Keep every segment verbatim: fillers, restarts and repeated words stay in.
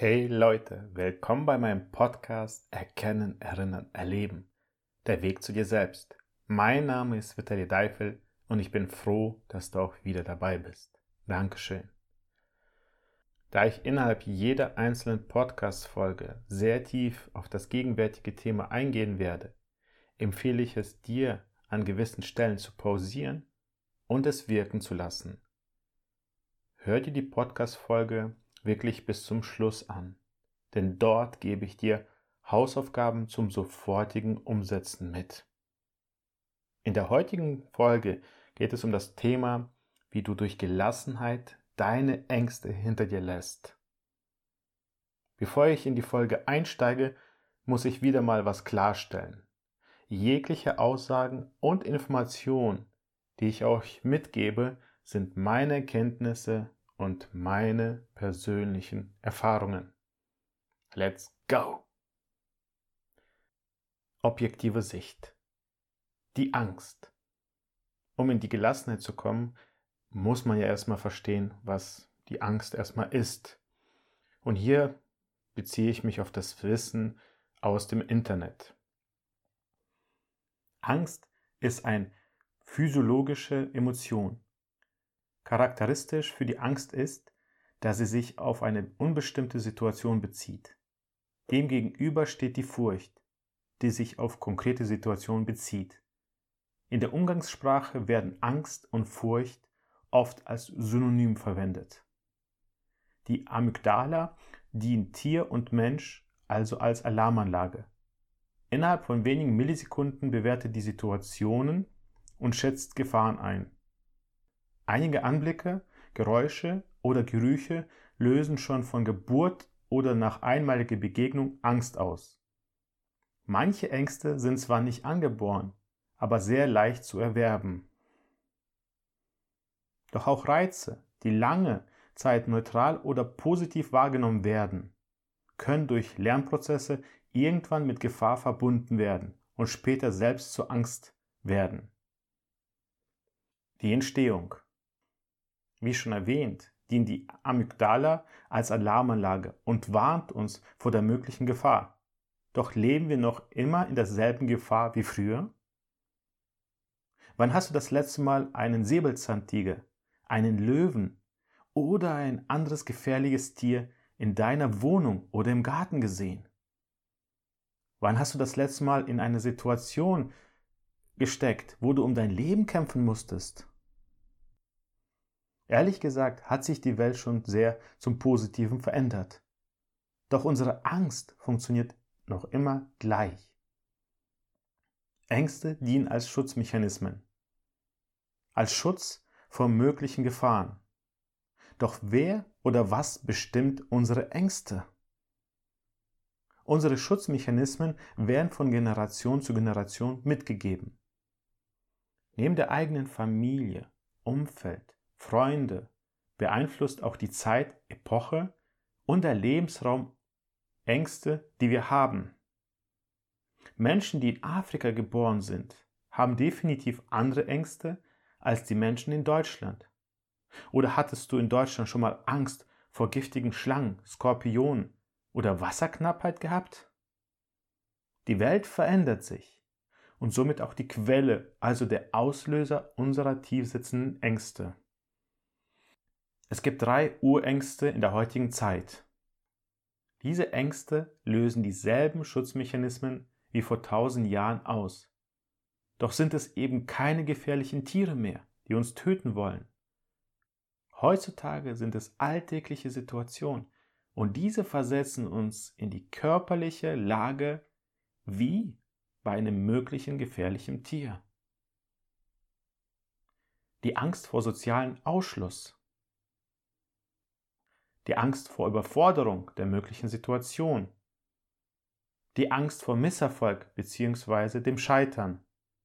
Hey Leute, willkommen bei meinem Podcast Erkennen, Erinnern, Erleben. Der Weg zu dir selbst. Mein Name ist Vitali Deifel und ich bin froh, dass du auch wieder dabei bist. Dankeschön. Da ich innerhalb jeder einzelnen Podcast-Folge sehr tief auf das gegenwärtige Thema eingehen werde, empfehle ich es dir, an gewissen Stellen zu pausieren und es wirken zu lassen. Hör dir die Podcast-Folge wirklich bis zum Schluss an, denn dort gebe ich dir Hausaufgaben zum sofortigen Umsetzen mit. In der heutigen Folge geht es um das Thema, wie du durch Gelassenheit deine Ängste hinter dir lässt. Bevor ich in die Folge einsteige, muss ich wieder mal was klarstellen. Jegliche Aussagen und Informationen, die ich euch mitgebe, sind meine Erkenntnisse und meine persönlichen Erfahrungen. Let's go! Objektive Sicht. Die Angst. Um in die Gelassenheit zu kommen, muss man ja erstmal verstehen, was die Angst erstmal ist. Und hier beziehe ich mich auf das Wissen aus dem Internet. Angst ist eine physiologische Emotion. Charakteristisch für die Angst ist, dass sie sich auf eine unbestimmte Situation bezieht. Demgegenüber steht die Furcht, die sich auf konkrete Situationen bezieht. In der Umgangssprache werden Angst und Furcht oft als Synonym verwendet. Die Amygdala dient Tier und Mensch also als Alarmanlage. Innerhalb von wenigen Millisekunden bewertet die Situationen und schätzt Gefahren ein. Einige Anblicke, Geräusche oder Gerüche lösen schon von Geburt oder nach einmaliger Begegnung Angst aus. Manche Ängste sind zwar nicht angeboren, aber sehr leicht zu erwerben. Doch auch Reize, die lange Zeit neutral oder positiv wahrgenommen werden, können durch Lernprozesse irgendwann mit Gefahr verbunden werden und später selbst zur Angst werden. Die Entstehung. Wie schon erwähnt, dient die Amygdala als Alarmanlage und warnt uns vor der möglichen Gefahr. Doch leben wir noch immer in derselben Gefahr wie früher? Wann hast du das letzte Mal einen Säbelzahntiger, einen Löwen oder ein anderes gefährliches Tier in deiner Wohnung oder im Garten gesehen? Wann hast du das letzte Mal in eine Situation gesteckt, wo du um dein Leben kämpfen musstest? Ehrlich gesagt hat sich die Welt schon sehr zum Positiven verändert. Doch unsere Angst funktioniert noch immer gleich. Ängste dienen als Schutzmechanismen, als Schutz vor möglichen Gefahren. Doch wer oder was bestimmt unsere Ängste? Unsere Schutzmechanismen werden von Generation zu Generation mitgegeben. Neben der eigenen Familie, Umfeld, Freunde beeinflusst auch die Zeit, Epoche und der Lebensraum Ängste, die wir haben. Menschen, die in Afrika geboren sind, haben definitiv andere Ängste als die Menschen in Deutschland. Oder hattest du in Deutschland schon mal Angst vor giftigen Schlangen, Skorpionen oder Wasserknappheit gehabt? Die Welt verändert sich und somit auch die Quelle, also der Auslöser unserer tiefsitzenden Ängste. Es gibt drei Urängste in der heutigen Zeit. Diese Ängste lösen dieselben Schutzmechanismen wie vor tausend Jahren aus. Doch sind es eben keine gefährlichen Tiere mehr, die uns töten wollen. Heutzutage sind es alltägliche Situationen und diese versetzen uns in die körperliche Lage wie bei einem möglichen gefährlichen Tier. Die Angst vor sozialem Ausschluss. Die Angst vor Überforderung der möglichen Situation. Die Angst vor Misserfolg bzw. dem Scheitern.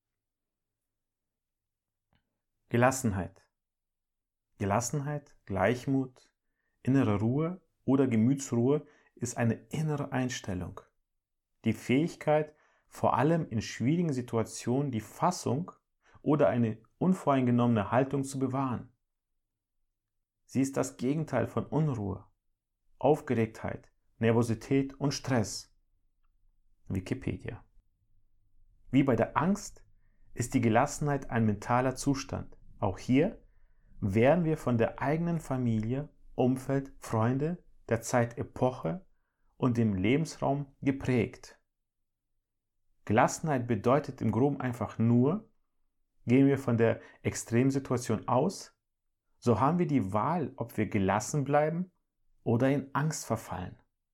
Gelassenheit. Gelassenheit, Gleichmut, innere Ruhe oder Gemütsruhe ist eine innere Einstellung. Die Fähigkeit, vor allem in schwierigen Situationen die Fassung oder eine unvoreingenommene Haltung zu bewahren. Sie ist das Gegenteil von Unruhe, Aufgeregtheit, Nervosität und Stress. Wikipedia. Wie bei der Angst ist die Gelassenheit ein mentaler Zustand. Auch hier werden wir von der eigenen Familie, Umfeld, Freunde, der Zeitepoche und dem Lebensraum geprägt. Gelassenheit bedeutet im Groben einfach nur, gehen wir von der Extremsituation aus, so haben wir die Wahl, ob wir gelassen bleiben oder in Angst verfallen.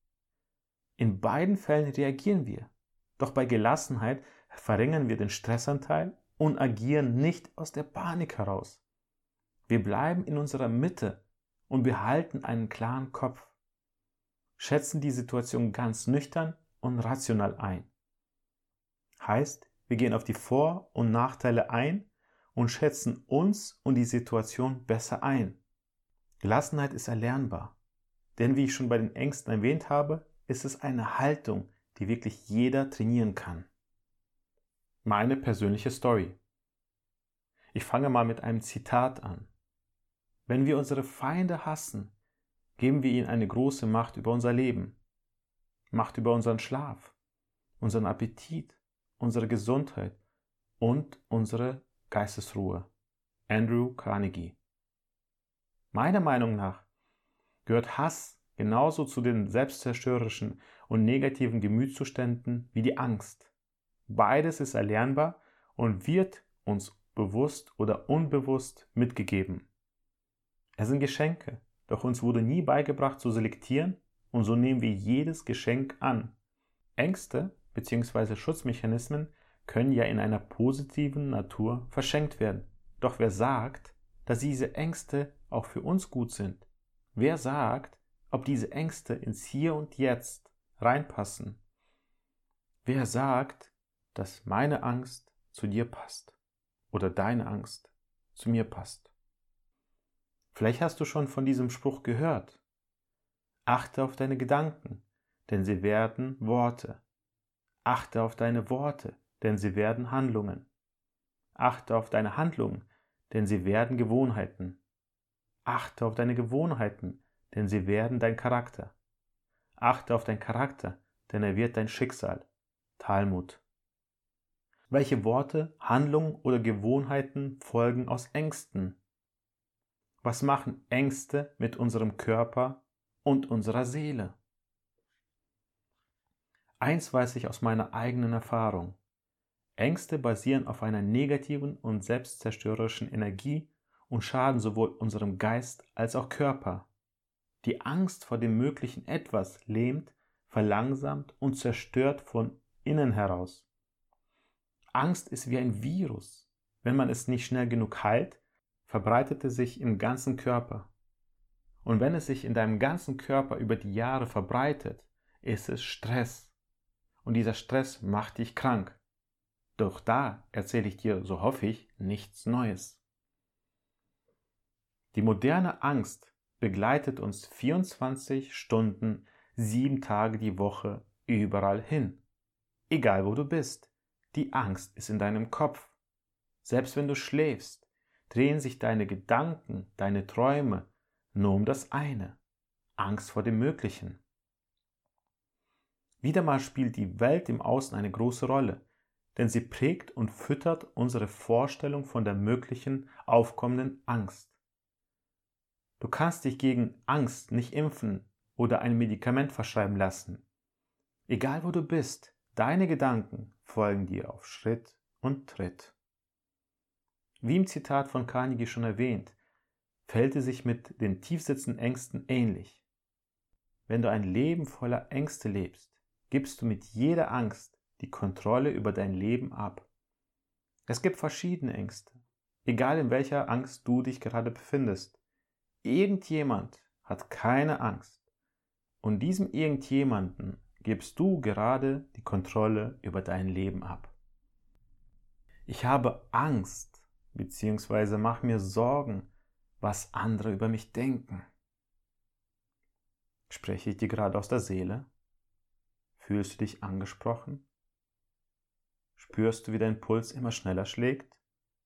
In beiden Fällen reagieren wir, doch bei Gelassenheit verringern wir den Stressanteil und agieren nicht aus der Panik heraus. Wir bleiben in unserer Mitte und behalten einen klaren Kopf, schätzen die Situation ganz nüchtern und rational ein. Heißt, wir gehen auf die Vor- und Nachteile ein und schätzen uns und die Situation besser ein. Gelassenheit ist erlernbar, denn wie ich schon bei den Ängsten erwähnt habe, ist es eine Haltung, die wirklich jeder trainieren kann. Meine persönliche Story. Ich fange mal mit einem Zitat an. Wenn wir unsere Feinde hassen, geben wir ihnen eine große Macht über unser Leben, Macht über unseren Schlaf, unseren Appetit, unsere Gesundheit und unsere Geistesruhe. Andrew Carnegie. Meiner Meinung nach gehört Hass genauso zu den selbstzerstörerischen und negativen Gemütszuständen wie die Angst. Beides ist erlernbar und wird uns bewusst oder unbewusst mitgegeben. Es sind Geschenke, doch uns wurde nie beigebracht zu selektieren und so nehmen wir jedes Geschenk an. Ängste bzw. Schutzmechanismen können ja in einer positiven Natur verschenkt werden. Doch wer sagt, dass diese Ängste auch für uns gut sind? Wer sagt, ob diese Ängste ins Hier und Jetzt reinpassen? Wer sagt, dass meine Angst zu dir passt oder deine Angst zu mir passt? Vielleicht hast du schon von diesem Spruch gehört. Achte auf deine Gedanken, denn sie werden Worte. Achte auf deine Worte, denn sie werden Handlungen. Achte auf deine Handlungen, denn sie werden Gewohnheiten. Achte auf deine Gewohnheiten, denn sie werden dein Charakter. Achte auf deinen Charakter, denn er wird dein Schicksal. Talmud. Welche Worte, Handlungen oder Gewohnheiten folgen aus Ängsten? Was machen Ängste mit unserem Körper und unserer Seele? Eins weiß ich aus meiner eigenen Erfahrung. Ängste basieren auf einer negativen und selbstzerstörerischen Energie und schaden sowohl unserem Geist als auch Körper. Die Angst vor dem möglichen Etwas lähmt, verlangsamt und zerstört von innen heraus. Angst ist wie ein Virus. Wenn man es nicht schnell genug heilt, verbreitet es sich im ganzen Körper. Und wenn es sich in deinem ganzen Körper über die Jahre verbreitet, ist es Stress. Und dieser Stress macht dich krank. Doch da erzähle ich dir, so hoffe ich, nichts Neues. Die moderne Angst begleitet uns vierundzwanzig Stunden, sieben Tage die Woche, überall hin. Egal wo du bist, die Angst ist in deinem Kopf. Selbst wenn du schläfst, drehen sich deine Gedanken, deine Träume nur um das eine: Angst vor dem Möglichen. Wieder mal spielt die Welt im Außen eine große Rolle, denn sie prägt und füttert unsere Vorstellung von der möglichen aufkommenden Angst. Du kannst dich gegen Angst nicht impfen oder ein Medikament verschreiben lassen. Egal wo du bist, deine Gedanken folgen dir auf Schritt und Tritt. Wie im Zitat von Carnegie schon erwähnt, verhält es sich mit den tiefsitzenden Ängsten ähnlich. Wenn du ein Leben voller Ängste lebst, gibst du mit jeder Angst die Kontrolle über dein Leben ab. Es gibt verschiedene Ängste, egal in welcher Angst du dich gerade befindest. Irgendjemand hat keine Angst und diesem Irgendjemanden gibst du gerade die Kontrolle über dein Leben ab. Ich habe Angst bzw. mache mir Sorgen, was andere über mich denken. Spreche ich dir gerade aus der Seele? Fühlst du dich angesprochen? Spürst du, wie dein Puls immer schneller schlägt?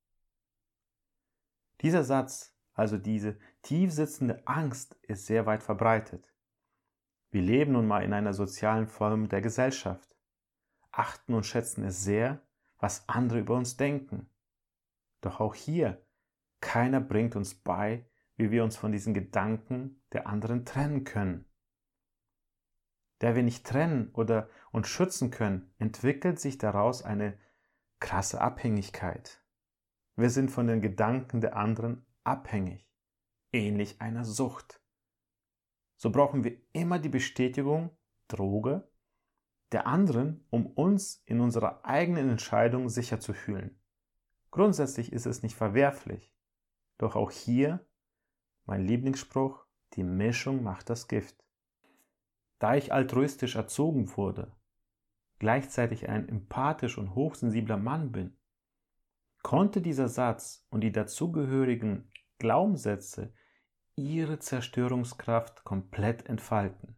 Dieser Satz, also diese tief sitzende Angst, ist sehr weit verbreitet. Wir leben nun mal in einer sozialen Form der Gesellschaft, achten und schätzen es sehr, was andere über uns denken. Doch auch hier, keiner bringt uns bei, wie wir uns von diesen Gedanken der anderen trennen können. Da wir nicht trennen oder uns schützen können, entwickelt sich daraus eine krasse Abhängigkeit. Wir sind von den Gedanken der anderen abhängig, ähnlich einer Sucht. So brauchen wir immer die Bestätigung, Droge, der anderen, um uns in unserer eigenen Entscheidung sicher zu fühlen. Grundsätzlich ist es nicht verwerflich, doch auch hier mein Lieblingsspruch, die Mischung macht das Gift. Da ich altruistisch erzogen wurde, gleichzeitig ein empathisch und hochsensibler Mann bin, konnte dieser Satz und die dazugehörigen Glaubenssätze ihre Zerstörungskraft komplett entfalten.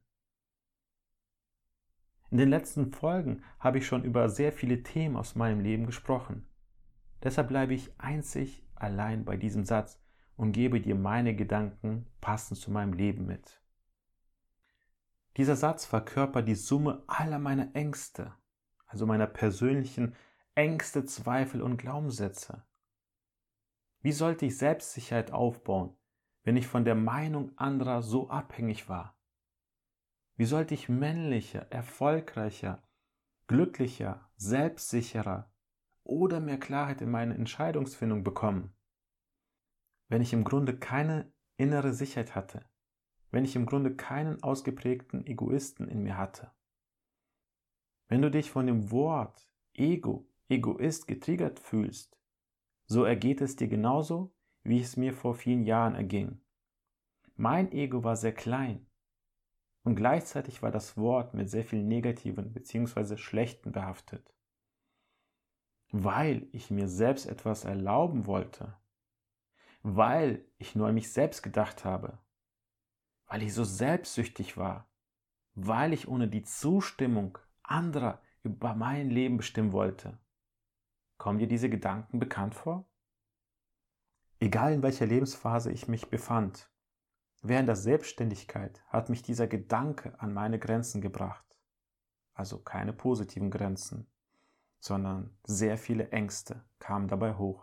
In den letzten Folgen habe ich schon über sehr viele Themen aus meinem Leben gesprochen. Deshalb bleibe ich einzig allein bei diesem Satz und gebe dir meine Gedanken passend zu meinem Leben mit. Dieser Satz verkörpert die Summe aller meiner Ängste, also meiner persönlichen Ängste, Zweifel und Glaubenssätze. Wie sollte ich Selbstsicherheit aufbauen, wenn ich von der Meinung anderer so abhängig war? Wie sollte ich männlicher, erfolgreicher, glücklicher, selbstsicherer oder mehr Klarheit in meine Entscheidungsfindung bekommen, wenn ich im Grunde keine innere Sicherheit hatte, wenn ich im Grunde keinen ausgeprägten Egoisten in mir hatte? Wenn du dich von dem Wort Ego, Egoist getriggert fühlst, so ergeht es dir genauso, wie es mir vor vielen Jahren erging. Mein Ego war sehr klein und gleichzeitig war das Wort mit sehr viel Negativen bzw. Schlechten behaftet. Weil ich mir selbst etwas erlauben wollte, weil ich nur an mich selbst gedacht habe, weil ich so selbstsüchtig war, weil ich ohne die Zustimmung anderer über mein Leben bestimmen wollte. Kommen dir diese Gedanken bekannt vor? Egal in welcher Lebensphase ich mich befand, während der Selbstständigkeit hat mich dieser Gedanke an meine Grenzen gebracht. Also keine positiven Grenzen, sondern sehr viele Ängste kamen dabei hoch.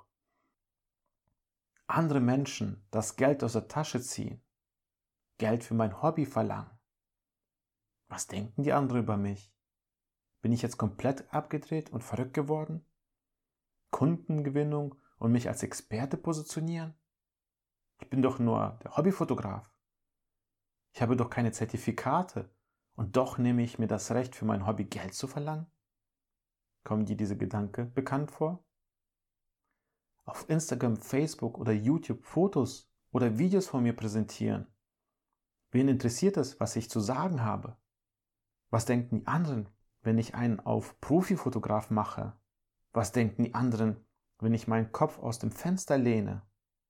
Andere Menschen das Geld aus der Tasche ziehen, Geld für mein Hobby verlangen. Was denken die anderen über mich? Bin ich jetzt komplett abgedreht und verrückt geworden? Kundengewinnung und mich als Experte positionieren? Ich bin doch nur der Hobbyfotograf. Ich habe doch keine Zertifikate und doch nehme ich mir das Recht, für mein Hobby Geld zu verlangen? Kommen dir diese Gedanken bekannt vor? Auf Instagram, Facebook oder YouTube Fotos oder Videos von mir präsentieren. Wen interessiert es, was ich zu sagen habe? Was denken die anderen, wenn ich einen auf Profifotograf mache? Was denken die anderen, wenn ich meinen Kopf aus dem Fenster lehne?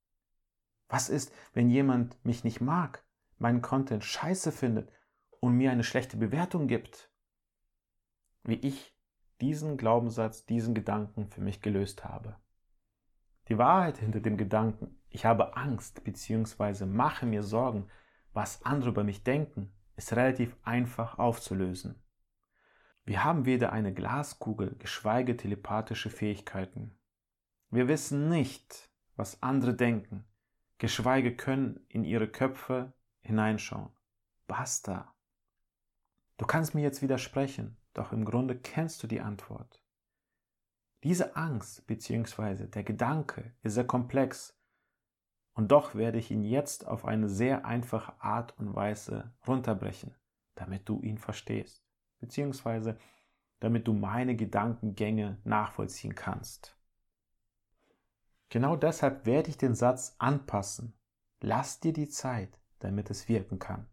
Was ist, wenn jemand mich nicht mag, meinen Content scheiße findet und mir eine schlechte Bewertung gibt? Wie ich diesen Glaubenssatz, diesen Gedanken für mich gelöst habe. Die Wahrheit hinter dem Gedanken, ich habe Angst bzw. mache mir Sorgen, was andere über mich denken, ist relativ einfach aufzulösen. Wir haben weder eine Glaskugel, geschweige telepathische Fähigkeiten. Wir wissen nicht, was andere denken, geschweige können in ihre Köpfe hineinschauen. Basta. Du kannst mir jetzt widersprechen, doch im Grunde kennst du die Antwort. Diese Angst bzw. der Gedanke ist sehr komplex und doch werde ich ihn jetzt auf eine sehr einfache Art und Weise runterbrechen, damit du ihn verstehst, beziehungsweise damit du meine Gedankengänge nachvollziehen kannst. Genau deshalb werde ich den Satz anpassen. Lass dir die Zeit, damit es wirken kann.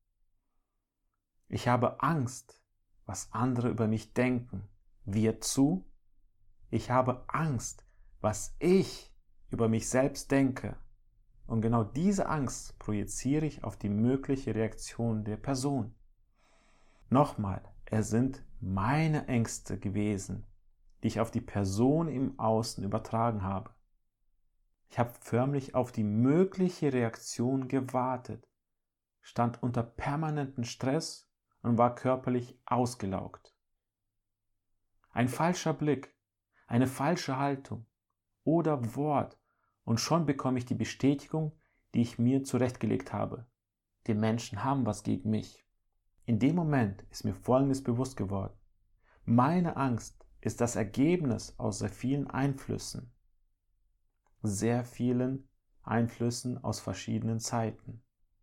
Ich habe Angst, was andere über mich denken, wird zu. Ich habe Angst, was ich über mich selbst denke. Und genau diese Angst projiziere ich auf die mögliche Reaktion der Person. Nochmal, es sind meine Ängste gewesen, die ich auf die Person im Außen übertragen habe. Ich habe förmlich auf die mögliche Reaktion gewartet, stand unter permanentem Stress und war körperlich ausgelaugt. Ein falscher Blick, eine falsche Haltung oder Wort und schon bekomme ich die Bestätigung, die ich mir zurechtgelegt habe. Die Menschen haben was gegen mich. In dem Moment ist mir Folgendes bewusst geworden. Meine Angst ist das Ergebnis aus sehr vielen Einflüssen. Sehr vielen Einflüssen aus verschiedenen Zeiten.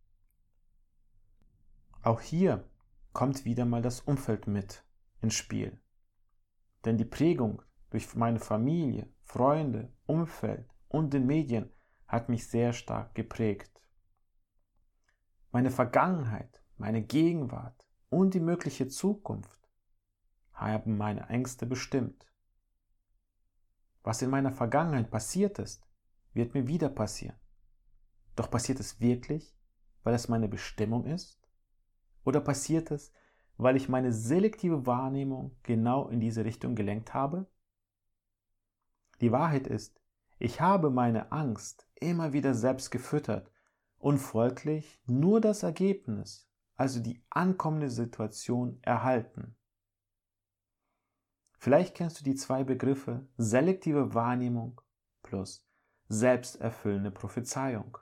Auch hier kommt wieder mal das Umfeld mit ins Spiel. Denn die Prägung durch meine Familie, Freunde, Umfeld und den Medien hat mich sehr stark geprägt. Meine Vergangenheit, meine Gegenwart und die mögliche Zukunft haben meine Ängste bestimmt. Was in meiner Vergangenheit passiert ist, wird mir wieder passieren. Doch passiert es wirklich, weil es meine Bestimmung ist? Oder passiert es, weil ich meine selektive Wahrnehmung genau in diese Richtung gelenkt habe? Die Wahrheit ist, ich habe meine Angst immer wieder selbst gefüttert und folglich nur das Ergebnis, also die ankommende Situation, erhalten. Vielleicht kennst du die zwei Begriffe selektive Wahrnehmung plus selbsterfüllende Prophezeiung.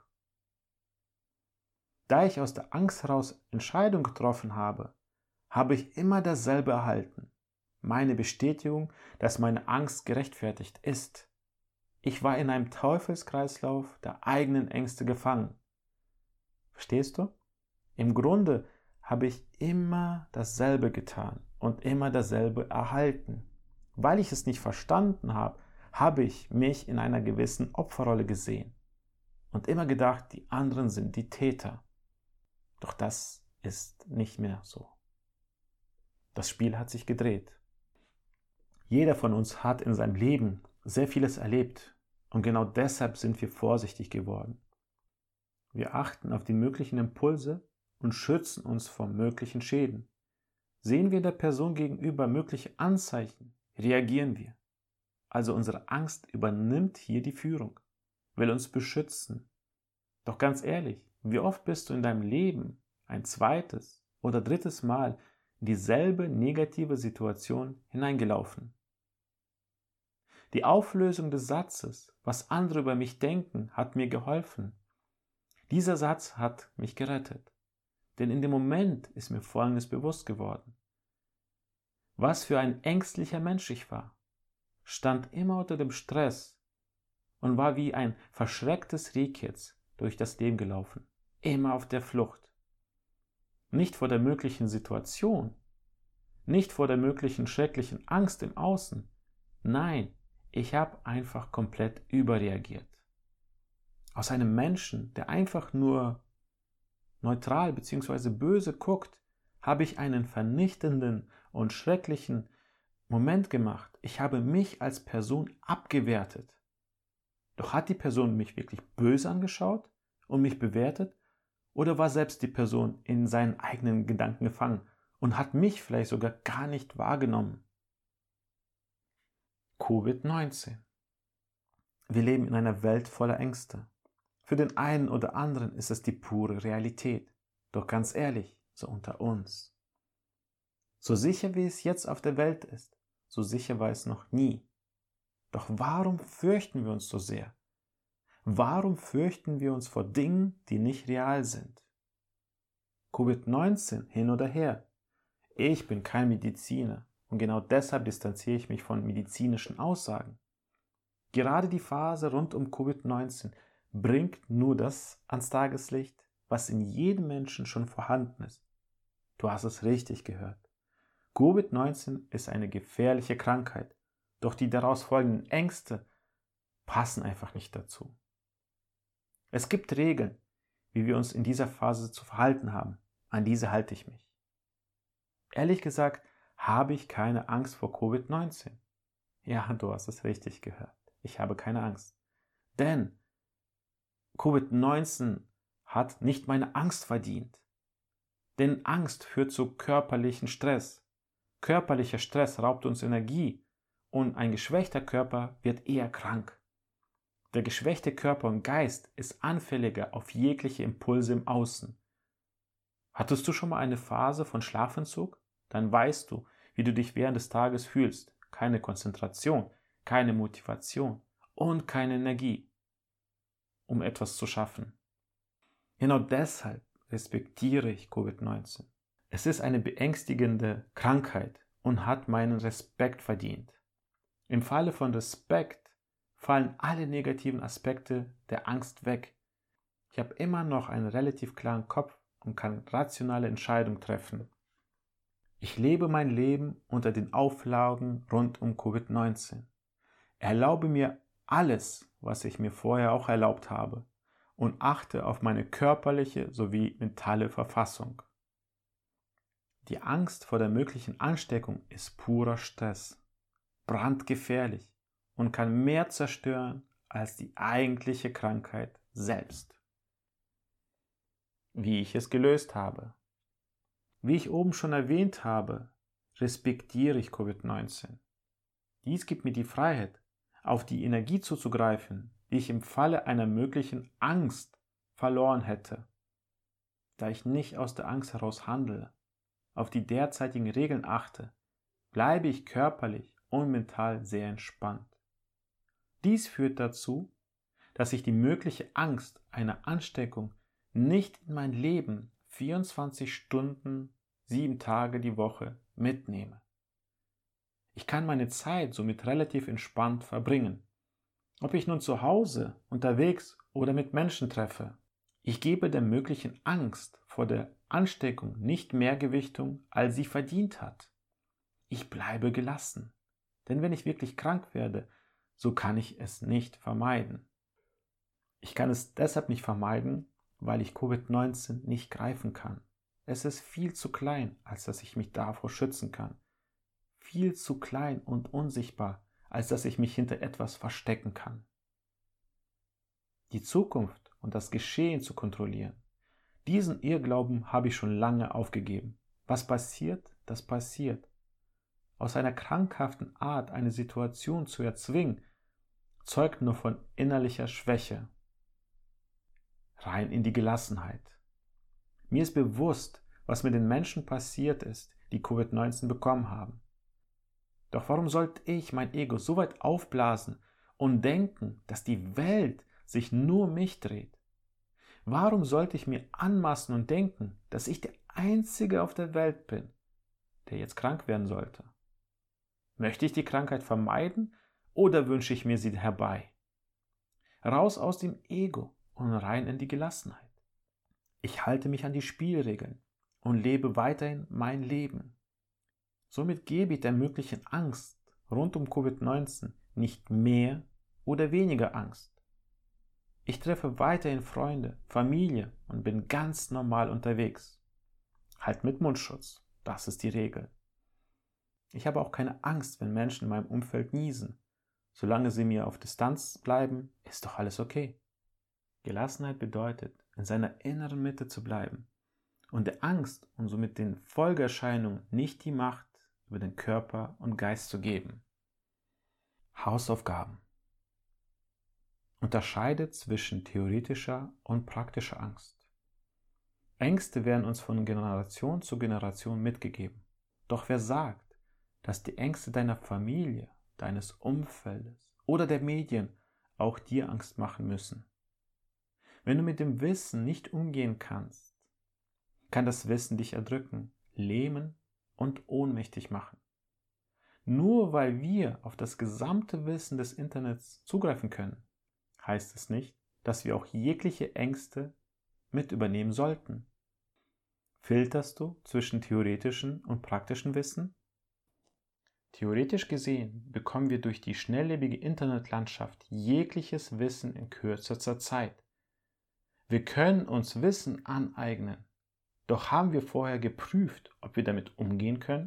Da ich aus der Angst heraus Entscheidungen getroffen habe, habe ich immer dasselbe erhalten. Meine Bestätigung, dass meine Angst gerechtfertigt ist. Ich war in einem Teufelskreislauf der eigenen Ängste gefangen. Verstehst du? Im Grunde habe ich immer dasselbe getan und immer dasselbe erhalten. Weil ich es nicht verstanden habe, habe ich mich in einer gewissen Opferrolle gesehen und immer gedacht, die anderen sind die Täter. Doch das ist nicht mehr so. Das Spiel hat sich gedreht. Jeder von uns hat in seinem Leben sehr vieles erlebt und genau deshalb sind wir vorsichtig geworden. Wir achten auf die möglichen Impulse und schützen uns vor möglichen Schäden. Sehen wir der Person gegenüber mögliche Anzeichen, reagieren wir. Also unsere Angst übernimmt hier die Führung, will uns beschützen. Doch ganz ehrlich, wie oft bist du in deinem Leben ein zweites oder drittes Mal in dieselbe negative Situation hineingelaufen? Die Auflösung des Satzes, was andere über mich denken, hat mir geholfen. Dieser Satz hat mich gerettet. Denn in dem Moment ist mir Folgendes bewusst geworden. Was für ein ängstlicher Mensch ich war, stand immer unter dem Stress und war wie ein verschrecktes Rehkitz durch das Leben gelaufen, immer auf der Flucht. Nicht vor der möglichen Situation, nicht vor der möglichen schrecklichen Angst im Außen. Nein, ich habe einfach komplett überreagiert. Aus einem Menschen, der einfach nur neutral bzw. böse guckt, habe ich einen vernichtenden und schrecklichen Moment gemacht. Ich habe mich als Person abgewertet. Doch hat die Person mich wirklich böse angeschaut und mich bewertet? Oder war selbst die Person in seinen eigenen Gedanken gefangen und hat mich vielleicht sogar gar nicht wahrgenommen? Covid neunzehn. Wir leben in einer Welt voller Ängste. Für den einen oder anderen ist es die pure Realität. Doch ganz ehrlich, so unter uns. So sicher wie es jetzt auf der Welt ist, so sicher war es noch nie. Doch warum fürchten wir uns so sehr? Warum fürchten wir uns vor Dingen, die nicht real sind? Covid neunzehn hin oder her. Ich bin kein Mediziner und genau deshalb distanziere ich mich von medizinischen Aussagen. Gerade die Phase rund um Covid neunzehn bringt nur das ans Tageslicht, was in jedem Menschen schon vorhanden ist. Du hast es richtig gehört. Covid neunzehn ist eine gefährliche Krankheit, doch die daraus folgenden Ängste passen einfach nicht dazu. Es gibt Regeln, wie wir uns in dieser Phase zu verhalten haben. An diese halte ich mich. Ehrlich gesagt, habe ich keine Angst vor Covid neunzehn. Ja, du hast es richtig gehört. Ich habe keine Angst. Denn Covid neunzehn hat nicht meine Angst verdient. Denn Angst führt zu körperlichen Stress. Körperlicher Stress raubt uns Energie und ein geschwächter Körper wird eher krank. Der geschwächte Körper und Geist ist anfälliger auf jegliche Impulse im Außen. Hattest du schon mal eine Phase von Schlafentzug? Dann weißt du, wie du dich während des Tages fühlst. Keine Konzentration, keine Motivation und keine Energie, um etwas zu schaffen. Genau deshalb respektiere ich Covid neunzehn. Es ist eine beängstigende Krankheit und hat meinen Respekt verdient. Im Falle von Respekt fallen alle negativen Aspekte der Angst weg. Ich habe immer noch einen relativ klaren Kopf und kann rationale Entscheidungen treffen. Ich lebe mein Leben unter den Auflagen rund um Covid neunzehn. Erlaube mir alles, was ich mir vorher auch erlaubt habe, und achte auf meine körperliche sowie mentale Verfassung. Die Angst vor der möglichen Ansteckung ist purer Stress, brandgefährlich und kann mehr zerstören als die eigentliche Krankheit selbst. Wie ich es gelöst habe. Wie ich oben schon erwähnt habe, respektiere ich Covid neunzehn. Dies gibt mir die Freiheit, auf die Energie zuzugreifen, die ich im Falle einer möglichen Angst verloren hätte. Da ich nicht aus der Angst heraus handle, auf die derzeitigen Regeln achte, bleibe ich körperlich und mental sehr entspannt. Dies führt dazu, dass ich die mögliche Angst einer Ansteckung nicht in mein Leben vierundzwanzig Stunden, sieben Tage die Woche mitnehme. Ich kann meine Zeit somit relativ entspannt verbringen. Ob ich nun zu Hause, unterwegs oder mit Menschen treffe. Ich gebe der möglichen Angst vor der Ansteckung nicht mehr Gewichtung, als sie verdient hat. Ich bleibe gelassen, denn wenn ich wirklich krank werde, so kann ich es nicht vermeiden. Ich kann es deshalb nicht vermeiden, weil ich Covid neunzehn nicht greifen kann. Es ist viel zu klein, als dass ich mich davor schützen kann. Viel zu klein und unsichtbar, als dass ich mich hinter etwas verstecken kann. Die Zukunft und das Geschehen zu kontrollieren, diesen Irrglauben habe ich schon lange aufgegeben. Was passiert, das passiert. Aus einer krankhaften Art eine Situation zu erzwingen, zeugt nur von innerlicher Schwäche. Rein in die Gelassenheit. Mir ist bewusst, was mit den Menschen passiert ist, die Covid neunzehn bekommen haben. Doch warum sollte ich mein Ego so weit aufblasen und denken, dass die Welt sich nur um mich dreht? Warum sollte ich mir anmaßen und denken, dass ich der Einzige auf der Welt bin, der jetzt krank werden sollte? Möchte ich die Krankheit vermeiden oder wünsche ich mir sie herbei? Raus aus dem Ego und rein in die Gelassenheit. Ich halte mich an die Spielregeln und lebe weiterhin mein Leben. Somit gebe ich der möglichen Angst rund um Covid neunzehn nicht mehr oder weniger Angst. Ich treffe weiterhin Freunde, Familie und bin ganz normal unterwegs. Halt mit Mundschutz, das ist die Regel. Ich habe auch keine Angst, wenn Menschen in meinem Umfeld niesen. Solange sie mir auf Distanz bleiben, ist doch alles okay. Gelassenheit bedeutet, in seiner inneren Mitte zu bleiben und der Angst und somit den Folgeerscheinungen nicht die Macht über den Körper und Geist zu geben. Hausaufgaben. Unterscheide zwischen theoretischer und praktischer Angst. Ängste werden uns von Generation zu Generation mitgegeben. Doch wer sagt, dass die Ängste deiner Familie, deines Umfeldes oder der Medien auch dir Angst machen müssen? Wenn du mit dem Wissen nicht umgehen kannst, kann das Wissen dich erdrücken, lähmen und ohnmächtig machen. Nur weil wir auf das gesamte Wissen des Internets zugreifen können, heißt es nicht, dass wir auch jegliche Ängste mit übernehmen sollten. Filterst du zwischen theoretischem und praktischem Wissen? Theoretisch gesehen bekommen wir durch die schnelllebige Internetlandschaft jegliches Wissen in kürzester Zeit. Wir können uns Wissen aneignen, doch haben wir vorher geprüft, ob wir damit umgehen können?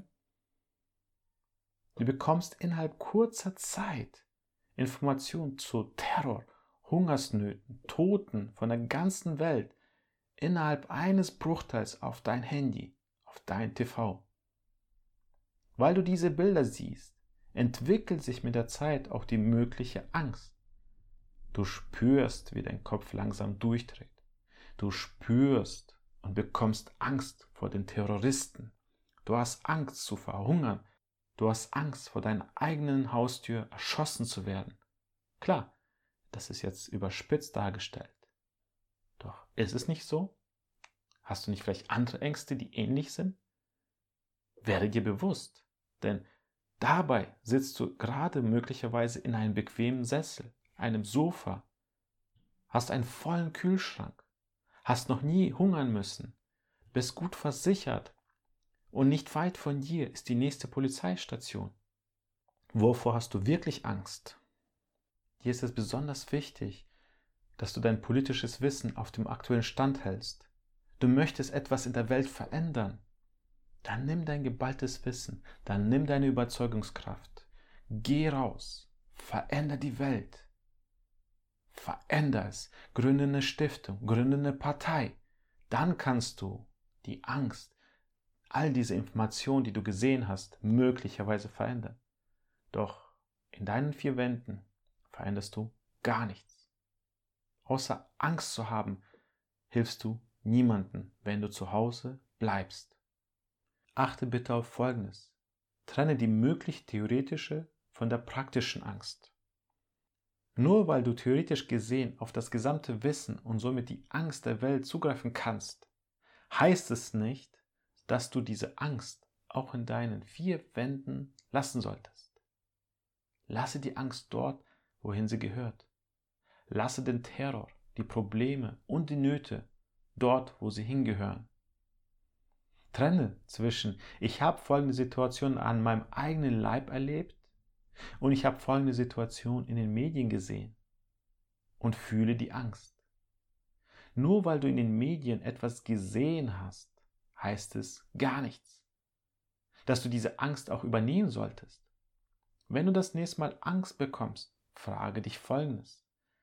Du bekommst innerhalb kurzer Zeit Informationen zu Terror, Hungersnöten, Toten von der ganzen Welt innerhalb eines Bruchteils auf dein Handy, auf dein T V. Weil du diese Bilder siehst, entwickelt sich mit der Zeit auch die mögliche Angst. Du spürst, wie dein Kopf langsam durchdreht. Du spürst und bekommst Angst vor den Terroristen. Du hast Angst zu verhungern. Du hast Angst, vor deiner eigenen Haustür erschossen zu werden. Klar, das ist jetzt überspitzt dargestellt. Doch ist es nicht so? Hast du nicht vielleicht andere Ängste, die ähnlich sind? Werde dir bewusst, denn dabei sitzt du gerade möglicherweise in einem bequemen Sessel, einem Sofa, hast einen vollen Kühlschrank, hast noch nie hungern müssen, bist gut versichert und nicht weit von dir ist die nächste Polizeistation. Wovor hast du wirklich Angst? Dir ist es besonders wichtig, dass du dein politisches Wissen auf dem aktuellen Stand hältst. Du möchtest etwas in der Welt verändern. Dann nimm dein geballtes Wissen, dann nimm deine Überzeugungskraft. Geh raus, veränder die Welt. Veränder es, gründe eine Stiftung, gründe eine Partei. Dann kannst du die Angst, all diese Informationen, die du gesehen hast, möglicherweise verändern. Doch in deinen vier Wänden veränderst du gar nichts. Außer Angst zu haben, hilfst du niemandem, wenn du zu Hause bleibst. Achte bitte auf Folgendes. Trenne die möglich theoretische von der praktischen Angst. Nur weil du theoretisch gesehen auf das gesamte Wissen und somit die Angst der Welt zugreifen kannst, heißt es nicht, dass du diese Angst auch in deinen vier Wänden lassen solltest. Lasse die Angst dort, wohin sie gehört. Lasse den Terror, die Probleme und die Nöte dort, wo sie hingehören. Trenne zwischen, ich habe folgende Situation an meinem eigenen Leib erlebt und ich habe folgende Situation in den Medien gesehen und fühle die Angst. Nur weil du in den Medien etwas gesehen hast, heißt es gar nichts. Dass du diese Angst auch übernehmen solltest. Wenn du das nächste Mal Angst bekommst, frage dich Folgendes.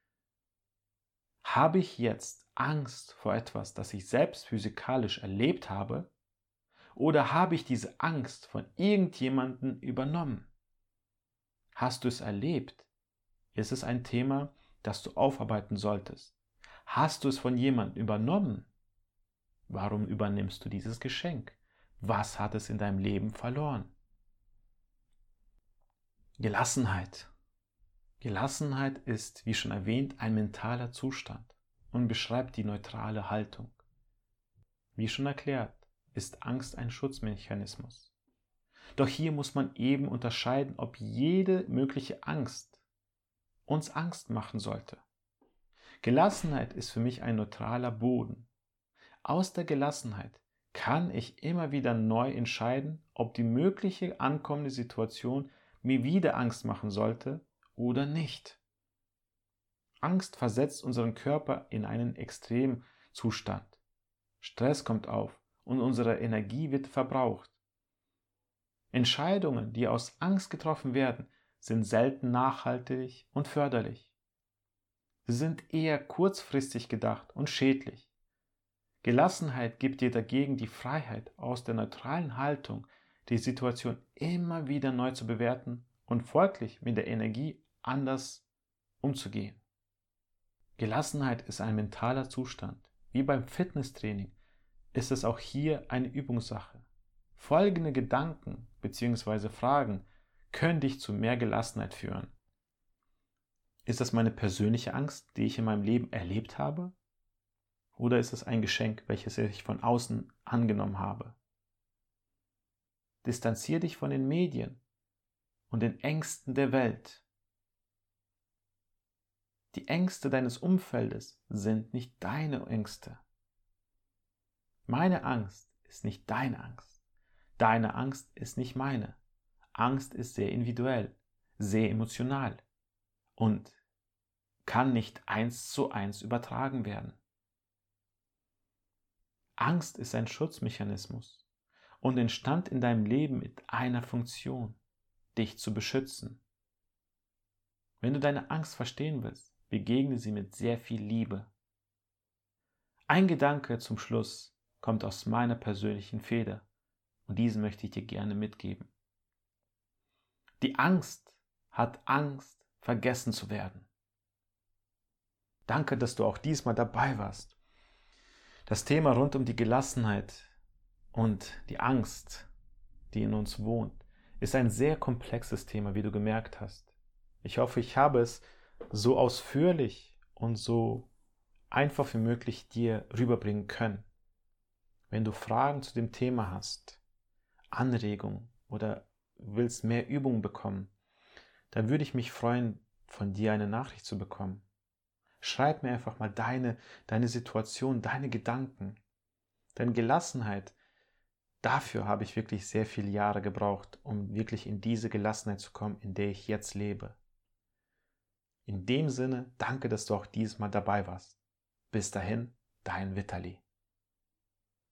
Habe ich jetzt Angst vor etwas, das ich selbst physikalisch erlebt habe? Oder habe ich diese Angst von irgendjemandem übernommen? Hast du es erlebt? Ist es ein Thema, das du aufarbeiten solltest? Hast du es von jemandem übernommen? Warum übernimmst du dieses Geschenk? Was hat es in deinem Leben verloren? Gelassenheit. Gelassenheit ist, wie schon erwähnt, ein mentaler Zustand und beschreibt die neutrale Haltung. Wie schon erklärt, ist Angst ein Schutzmechanismus. Doch hier muss man eben unterscheiden, ob jede mögliche Angst uns Angst machen sollte. Gelassenheit ist für mich ein neutraler Boden. Aus der Gelassenheit kann ich immer wieder neu entscheiden, ob die mögliche ankommende Situation mir wieder Angst machen sollte oder nicht. Angst versetzt unseren Körper in einen Extremzustand. Stress kommt auf und unsere Energie wird verbraucht. Entscheidungen, die aus Angst getroffen werden, sind selten nachhaltig und förderlich. Sie sind eher kurzfristig gedacht und schädlich. Gelassenheit gibt dir dagegen die Freiheit, aus der neutralen Haltung die Situation immer wieder neu zu bewerten und folglich mit der Energie anders umzugehen. Gelassenheit ist ein mentaler Zustand. Wie beim Fitnesstraining ist es auch hier eine Übungssache. Folgende Gedanken bzw. Fragen können dich zu mehr Gelassenheit führen. Ist das meine persönliche Angst, die ich in meinem Leben erlebt habe? Oder ist es ein Geschenk, welches ich von außen angenommen habe? Distanziere dich von den Medien und den Ängsten der Welt. Die Ängste deines Umfeldes sind nicht deine Ängste. Meine Angst ist nicht deine Angst. Deine Angst ist nicht meine. Angst ist sehr individuell, sehr emotional und kann nicht eins zu eins übertragen werden. Angst ist ein Schutzmechanismus und entstand in deinem Leben mit einer Funktion, dich zu beschützen. Wenn du deine Angst verstehen willst, begegne sie mit sehr viel Liebe. Ein Gedanke zum Schluss kommt aus meiner persönlichen Feder und diesen möchte ich dir gerne mitgeben. Die Angst hat Angst, vergessen zu werden. Danke, dass du auch diesmal dabei warst. Das Thema rund um die Gelassenheit und die Angst, die in uns wohnt, ist ein sehr komplexes Thema, wie du gemerkt hast. Ich hoffe, ich habe es so ausführlich und so einfach wie möglich dir rüberbringen können. Wenn du Fragen zu dem Thema hast, Anregungen oder willst mehr Übungen bekommen, dann würde ich mich freuen, von dir eine Nachricht zu bekommen. Schreib mir einfach mal deine, deine Situation, deine Gedanken. Denn Gelassenheit, dafür habe ich wirklich sehr viele Jahre gebraucht, um wirklich in diese Gelassenheit zu kommen, in der ich jetzt lebe. In dem Sinne, danke, dass du auch dieses Mal dabei warst. Bis dahin, dein Vitali.